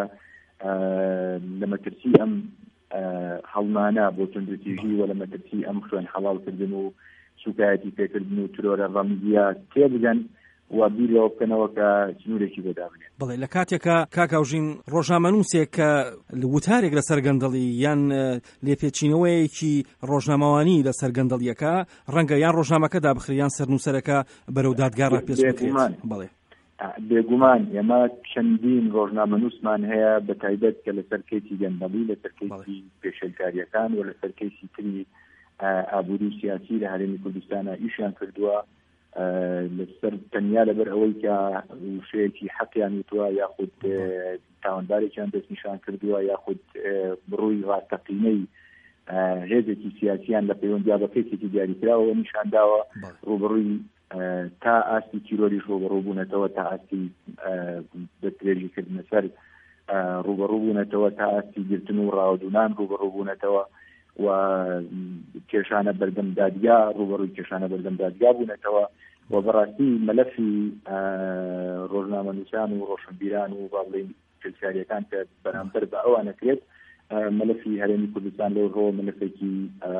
لە مەترسی ئەم هەڵمانە بۆ توندوتیژی و لە مەترسی ئەم خوێن حەڵاڵکردن و سوکایەتی پێکردن و ترۆرە ڕەمزیە تێبگەن و بیرەوە بکەنەوە کە سنوورێکی بەدابنێت. بڵێ لە کاتێکە کاکاوژین ڕۆژنامەنووسێک کە وتارێک لەسەر گەندەڵی یان لێپێچینەوەیەکی ڕۆژنامەوانی لەسەر گەندەڵیەکە ڕەنگە یان ڕۆژنامەکە دابخرێ یان سەرنووسەرەکە بەرەو دادگارە پێش بکرێت. بڵێ بێگومان ئێمە چەندین ڕۆژنامەنووسمان هەیە بە تایبەت کە لەسەر کەیسی گەندەڵی لەسەر کەیسی پێشێلکاریەکان و لەسەر کەیسی تری ئابووری و سیاسی لە هەرێمی کوردستانە ئیشیان کردووە لەسەر تەنیا لەبەر ئەوەی کە وشەیەکی حەقیان وتووە یاخود تاوانبارێکیان دەستنیشان کردووە یاخود بڕووی ڕاستەقینەی هێزێکی سیاسیان لە پەیوەندیا بە کەیسێکی دیاریکراوە نیشان داوە ڕوبڕووی تا ئاستی تیرۆریش ڕوبەڕووبوونەتەوە تا ئاستی دەستدرێژیکردنە سەر ڕوبەڕووبوونەتەوە تا ئاستی گرتن و ڕاوەدوونان ڕوبەڕووبوونەتەوە و کێشانە بەردەم دادگا ڕوبەڕووی کێشانە بەردەم دادگا بوونەتەوە و بەڕاستی مەلەفی ڕۆژنامەنووسان و ڕۆشنبیران و با بڵێن پێلکاریەکان کە بەرامبەر بە ئەوانەکرێت مەلەفی هەرێمی کوردستان لەو ڕۆ مەلەفێکی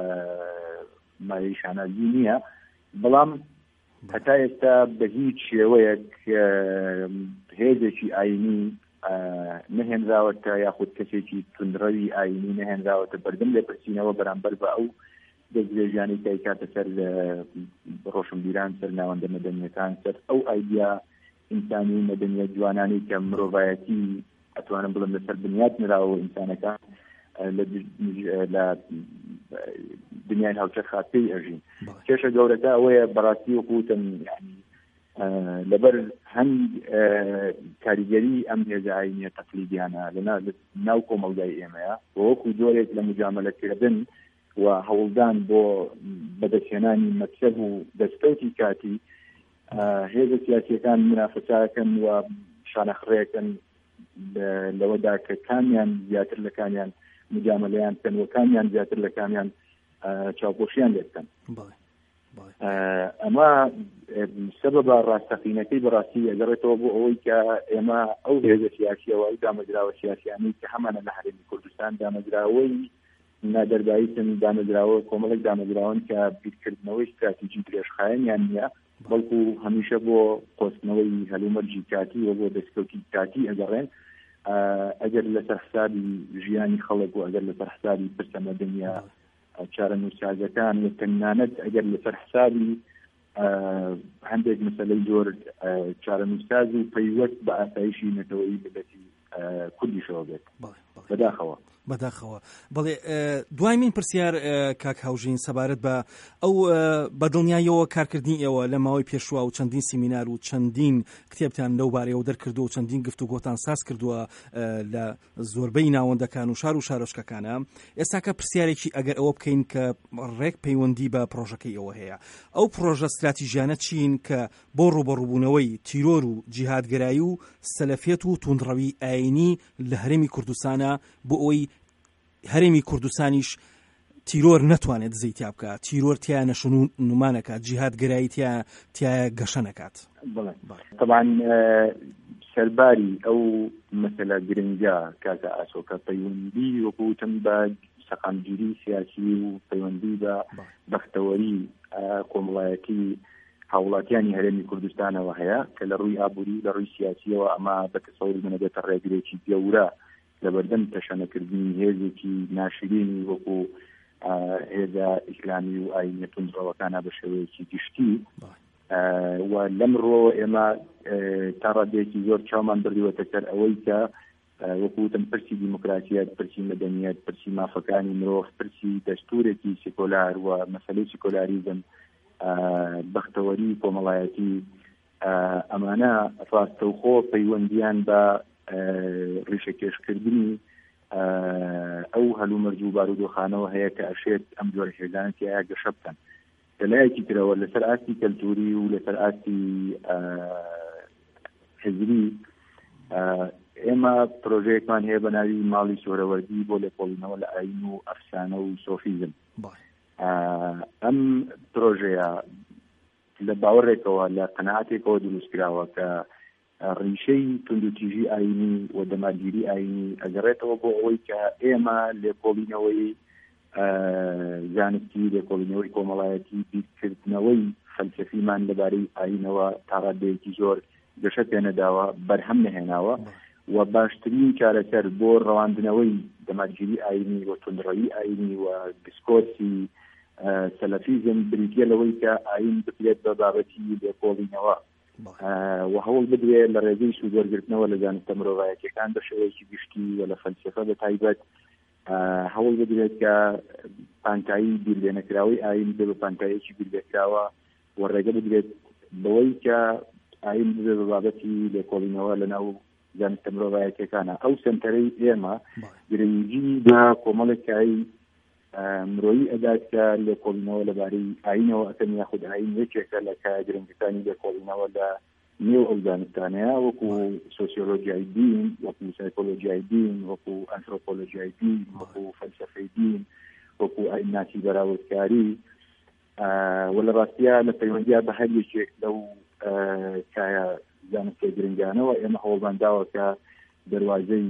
مایەی شانازی نییە بەڵام هەتا ئێستا بە هیچ شێوەیەک هێزێکی ئاینی نەهێنراوەتە یاخود کەسێکی توندڕەوی ئاینی نەهێنراوەتە بەردەم لێپرسینەوە بەرامبەر بە ئەو دەستدرێژیانەی کە کاتە سەر ڕۆشنبیران سەر ناوەندە مەدەنیەکان سەر ئەو ئایدیا ئینسانی و مەدەنیەت جوانانەی کە مرۆڤایەتی ئەتوانم بڵم لەسەر بنیاد نراوە ئینسانەکان لە دنیای هاوچەرخا پێی ئەژین کێشە گەورەکە ئەوەیە بەڕاستی وەکوتم لەبەر هەند کاریگەری ئەم هێزە ئاینیە تەقلیدیانە لە ناو کۆمەڵگای ئێمەیە وەکو جۆرێک لە مجاملەکردن و هەوڵدان بۆ بەدەستهێنانی مەکسەب و دەستکەوتی کاتی هێزە سیاسیەکان منافەساکەن و شانەخڕێکن لەوەدا کە کامیان زیاتر لە کامیان مجاملەیان بکەن و کامیان زیاتر لە کامیان چاوپۆشیان لێ بکەن. ئەمە سەبەبە ڕاستەقینەکەی بەڕاستی ئەگەڕێتەوە بۆ ئەوەی کە ئێمە ئەو هێزە سیاسیەوە ئەو دامەزراوە سیاسیانی کە هەمانە لە هەرێمی کوردستان دامەزراوەی نادەرباییتن دامەزراوە کۆمەڵێک دامەزراون کە بیرکردنەوەی استراتیژی درێژخایەنیان نییە بەڵکو هەمیشە بۆ قۆستنەوەی هەلومەرجی کاتی و بۆ دەستکەوتی کاتی ئەگەڕێن ئەگەر لەسەر حسابی ژیانی خەڵک و ئەگەر لەسەر حسابی پرسەمەدەنیا چارەنووسسازەکان و تەنانەت ئەگەر لەسەر حسابی هەندێک مەسەلەی زۆر چارەنووسساز و پەیوەست بە ئاسایشی نەتەوەی ملەتی کوردیشەوە بێت بەداخەوە بەداخەوە. بەڵێ دوای من پرسیار کاک هاوژین سەبارەت بە ئەو بەدڵنیایەوە کارکردنی ئێوە لە ماوەی پێشوە و چەندین سیمینار و چەندین کتێبتان لەو بارەیەوە دەرکردو و چەندین گفتوگۆتان ساز کردووە لە زۆربەی ناوەندەکان و شار و شارۆچکەکانە. ئێستا کە پرسیارێکی ئەگەر ئەوە بکەین کە ڕێک پەیوەندی بە پرۆژەکەی ئەوە هەیە، ئەو پرۆژە استراتیژیانە چین کە بۆ ڕوبەڕووبوونەوەی تیرۆر و جیهادگرایی و سەلەفێت و توندڕەوی ئاینی لە هەرێمی کوردستانە بۆ ئەوەی هەرێمی کوردستانیش تیرۆر نەتوانێت زەیتیا بکات، تیرۆر تیا نەشن و نومانەکات، جیهادگرایی تیا تیا گەشە نەکات. طبعا سەرباری ئەو مەسەلە گرنگە کاکە ئاسۆکە پەیوەندی وەکوتم بە سەقامگیری سیاسی و پەیوەندی بە بەختەوەری کۆمەڵایەتی هاوڵاتیانی هەرێمی کوردستانەوە هەیە کە لە ڕووی ئابووری لە ڕووی سیاسیەوە ئەمە بە تەسەووری منە بێتە ڕێگرێکی گەورە لەبەردەم تەشەنەکردنی هێزێکی ناشرینی وەکو هێزە ئیسلامی و ئاینە توندڕەوەکانە بە شێوەیەکی گشتی و لەمڕۆ ئێمە تا ڕادێکی زۆر چاومان بردووەتە سەر ئەوەی کە وەکوتم پرسی دیموکراسیەت، پرسی مەدەنیەت، پرسی مافەکانی مرۆڤ، پرسی دەستورێکی سێکۆلار و مەسەلەی سێکۆلاریزم، بەختەوەری کۆمەڵایەتی، ئەمانە ڕاستەوخۆ پەیوەندیان بە ڕیشەکێشکردنی ئەو هەلومەرج و بارودۆخانەوە هەیە کە ئەشێت ئەم جۆرە هێزانەتی گەشە بکەن. لەلایەکی ترەوە لەسەر ئاستی کەلتوری و لەسەر ئاستی حزبی ئێمە پرۆژەیەکمان هەیە بە ناوی ماڵی سۆرەوەردی بۆ لێکۆڵینەوە لە ئاین و ئەفسانە و سۆفیزم. ئەم پرۆژەیە لە باوەڕێکەوە لە قەناعەتێکەوە دروستکراوە کە ڕیشەی توندوتیژی ئاینی و دەماگیری ئاینی ئەگەڕێتەوە بۆ ئەوەی کە ئێمە لێکۆڵینەوەی زانستی، لێکۆڵینەوەی کۆمەڵایەتی، بیرکردنەوەی فەلسەفیمان لەبارەی ئاینەوە تا ڕادەیەکی زۆر گەشە پێنەداوە، بەرهەم نەهێناوە و باشترین چارەسەر بۆ ڕەواندنەوەی دەماگیری ئاینی و توندڕەوی ئاینی و دیسکۆرسی سەلەفیزم بریتە لەوەی کە ئاین بکرێت بە بابەتی لێکۆڵینەوە و هەوڵ بدرێت لە ڕێگەی سوودوەرگرتنەوە لە زانستە مرۆڤایەتیەکان بە شێوەیەکی گشتی و لە فەلسەفە بە تایبەت هەوڵ بدرێت کە پانتایی بیرلێنەکراوەی ئاین بێ بە پانتاییەکی بیرلێکراوە و ڕێگە بدرێت بەوەی کە ئاین بێ بە بابەتی لێکۆڵینەوە لەناو زانستە مرۆڤایەتیەکانە. ئەو سنتەرەی ئێمە گرنگی بە کۆمەڵێکی مرۆیی ئەدات کە لێکۆڵینەوە لەبارەی ئاینەوە ئەکەن یاخود ئاین یەکێکە لە کە گرنگەکانی لێکۆڵینەوە لە نێو ئەو زانستانەیە وەکو سۆسیۆلۆژیای دین، وەکو سایکۆلۆژیای دین، وەکو ئەنترۆپۆلۆژیای دین، وەکو فەلسەفەی دین، وەکو ئایناتی بەراوردکاری و لە ڕاستیە لە پەیوەندیە بە هەر یەکێک لەو کایە زانستە گرنگانەوە ئێمە هەوڵمانداوە کە دەواازەی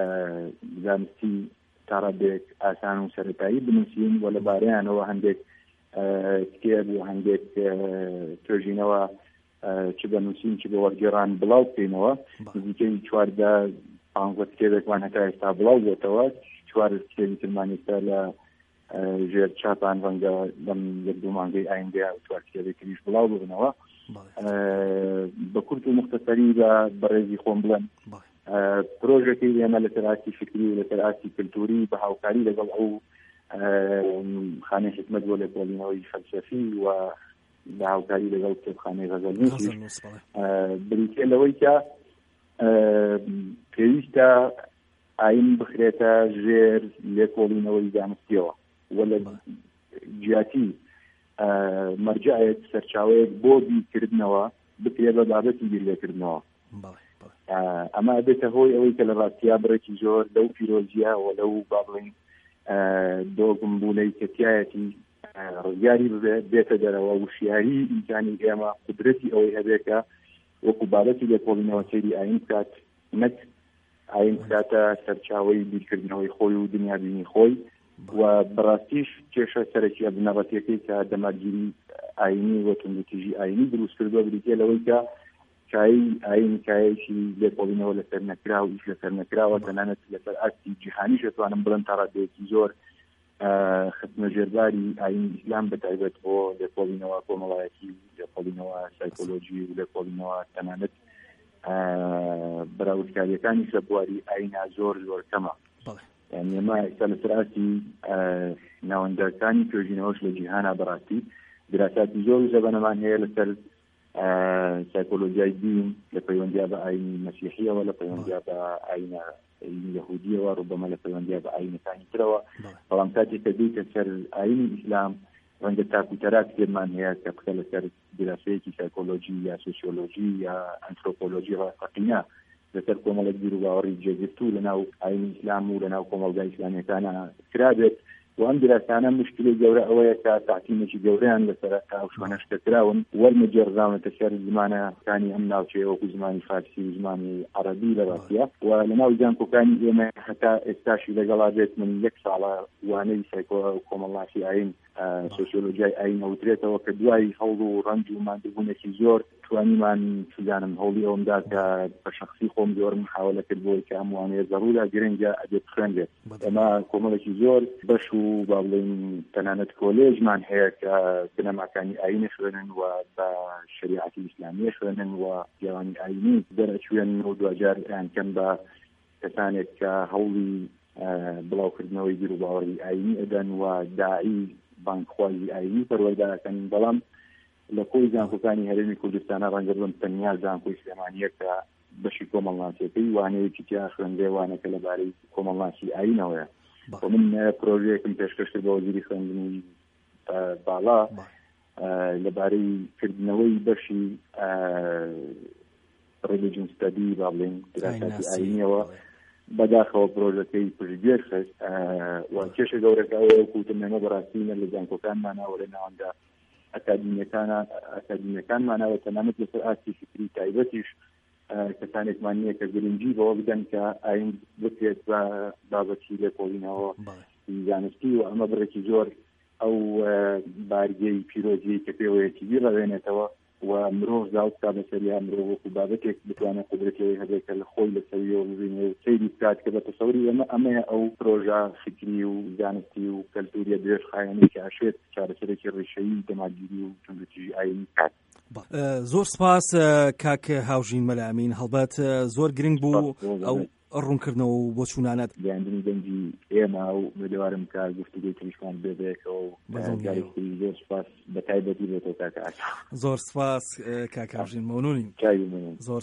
زانستی تا ڕادێک ئاسان و سەرەتایی بنووسین و لەبارەیانەوە هەندێک کتێب و هەندێک توێژینەوە چ بنووسین چ بە وەرگێڕان بڵاو بکەینەوە. نزیکەی چواردە پانزدە کتێبێکمان هەتا ئێستا بڵاو بۆتەوە، چوار کتێبی ترمان ئێستا لە ژێر چاپان ڕەنگە لەم یەک دوو مانگەی ئایندەیە چوار کتێبێکیش بڵاو ببنەوە. بە کورت و مختصری بە بەڕێزی خۆم بڵێن پرۆژێکی ئێمە لە سەراستی فکری و لە سەراستی کلتوری بە هاوکاری لەگەڵ ئەو خانەی حکمەت بۆ لێکۆڵینەوەی فەلسەفی و لە هاوکاری لەگەڵ کتێبخانەی غەزەلنووسیش بریتێ لەوەی کە پێویستە ئاین بخرێتە ژێر لێکۆڵینەوەی زانستیەوە و لە جیاتی مەرجەیەک سەرچاوەیەک بۆ بیرکردنەوە بکرێت بە بابەتی بیرلێکردنەوە. ئەمە بێتە هۆی ئەوەی کە لە ڕاستیا بڕێکی زۆر لەو پیرۆزیە و لەو با بڵێن دۆگم بوونەی کەتیایەتی ڕزگاری بێتە دەرەوە وشیاری ئیمکانی ئێمە قدرەتی ئەوەی هەبێکە وەکو بابەتی لێکۆڵینەوە سەیری ئاین بکات، نەک ئاین بکاتە سەرچاوەی بیرکردنەوەی خۆی و دنیابینی خۆی و بەڕاستیش کێشە سەرەکیە بنەڕەتیەکەی کە دەماگیری ئاینی و توندوتیژی ئاینی دروست کردووە بریتە لەوەی کە کایی ئاین کایەکی لێکۆڵینەوە لەسەر نەکرا و ئیش لەسەر نەکراوە تەنانەت لەسەر ئاستی جیهانیش دەتوانم بڵێن تا ڕادەیەکی زۆر خزمەتگوێرباری ئاینی ئیسلام بەتایبەت بۆ لێکۆڵینەوە کۆمەڵایەتی لێکۆڵینەوە سایکۆلۆژی و لێکۆڵینەوە تەنانەت بەراوردکاریەکانی لە بواری ئاینا زۆر زۆر کەمە. یعنی ئێمە ئێستا لەسەر ئاستی ناوەندەکانی توێژینەوەش لە جیهانە بەڕاستی دراساتی زۆر زەبەنەمان هەیە لەسەر سایکۆلۆژیای دین لە پەیوەندیا بە ئاینی مەسیحیەوە لە پەیوەندیا بە ئاینە یەهودیەوە ڕوبەمە لە پەیوەندیا بە ئاینەکانی ترەوە بەڵام کاتێک کە دیکە سەر ئاینی ئیسلام ڕەنگە تاکوتەرات پێمان هەیە کە قسە لەسەر دراسەیەکی سایکۆلۆژی یا سۆسیۆلۆژی یا ئەنترۆپۆلۆژی ڕاستەقینە لەسەر کۆمەڵێک بیر و باوەڕی جێگرتوو لەناو ئاینی ئیسلام و لەناو کۆمەڵگای ئیسلامیەکانە کرابێت و ئەم دراسانە مشکلی گەورە ئەوەیە کە تاقیمێکی گەورەیان لەسەر ئەو شوانەشتە کراون وەرمەجێڕداونەتە سەر زمانەکانی ئەم ناوچەیە وەکو زمانی فارسی و زمانی عەرەبی لە ڕاستیە و لەناو زانکۆکانی ئێمە هەتا ئێستاشی لەگەڵا بێت من یەک ساڵە وانەی سایکۆ کۆمەڵاتی ئاین سۆسیۆلۆژیای ئاین ئەوترێتەوە کە دوای هەوڵ و ڕەنج و ماندووبوونێکی زۆر توانیمان چزانم هەوڵی ئەومدا کە بە شەخسی خۆم زۆر محاولە کرد بۆی کە ئەم وانەیە زەڕوورە گرنگە ئەبێت بخوێنرێت. ئەمە کۆمەڵێکی زۆر بەش و با بڵێن تەنانەت کۆلێژمان هەیە کە بنەماکانی ئاینی خوێنن و بە شریعەتی ئیسلامی خوێنن و جیهانی ئاینی دەرەچوێن و دوجار یانکەم بە کەسانێک کە هەوڵی بڵاوکردنەوەی بیر و باوەڕی ئاینی ئەدەن و داعی بانکخوازی ئاینی پەروەردەکەن بەڵام لە کۆی زانکۆکانی هەرێمی کوردستانە ڕەنگە بڵم تەنیا زانکۆی سلێمانیە کە بەشی کۆمەڵناسیەکەی وانەیەکی تیا خوێندێ وانەکە لەبارەی کۆمەڵناسی ئاینەوەیە. من پرۆژەیەکم پێشکەش کرد بە وەزیری خوێندنی باڵا لەبارەی کردنەوەی بەشی ریلیجن ستادی با بڵێن دراساتی ئاینیەوە بەداخەوە پرۆژەکەی پشتگوێر خست و کێشە گەورەکە ئەوەیە کوتم ئێمە بەڕاستی لە زانکۆکانمانەوە لە ناوەندا ئەکادیمیەکانمانەوە تەنانەت لەسەر ئاستی فکری تایبەتیش کەسانێکمان نییە کە گرنگی بەوە بدەن کە ئاین بکرێت بە بابەتی لێکۆڵینەوە زانستی و ئەمە بڕێکی زۆر ئەو بارگەی پیرۆزی کە پێوەیەکی بیڕەوێنێتەوە و مرۆڤ زاوتتا بەسەریا مرۆڤ وەکو بابەتێک بتوانێت قدرەتەوەی هەبێت کە لە خۆی لەسەریەوە ببینێ و سەیری بکات کە بە تەسەوری ئەمە ئەمەیە ئەو پرۆژە فکری و زانستی و کەلتوریە درێژخایەنەی کە ئاشێت چارەسەرێکی ڕێشەیی دەماگیری و توندوتیژی ئاینی بکات. زۆر سپاس کاک هاوژین مەلامین هەڵبەت زۆر گرنگ بوو ئەو ڕوونکردنەوە و بۆ چوونانەت گەاندنی دەنجی ئێمە و مدەوارم کە گفتوگوی تریشمان بێبێکەوە زۆر سپاس بەتایبەتی بێتەوە کاکە زۆر سپاس کاک هاوژین مەمنونین. زۆر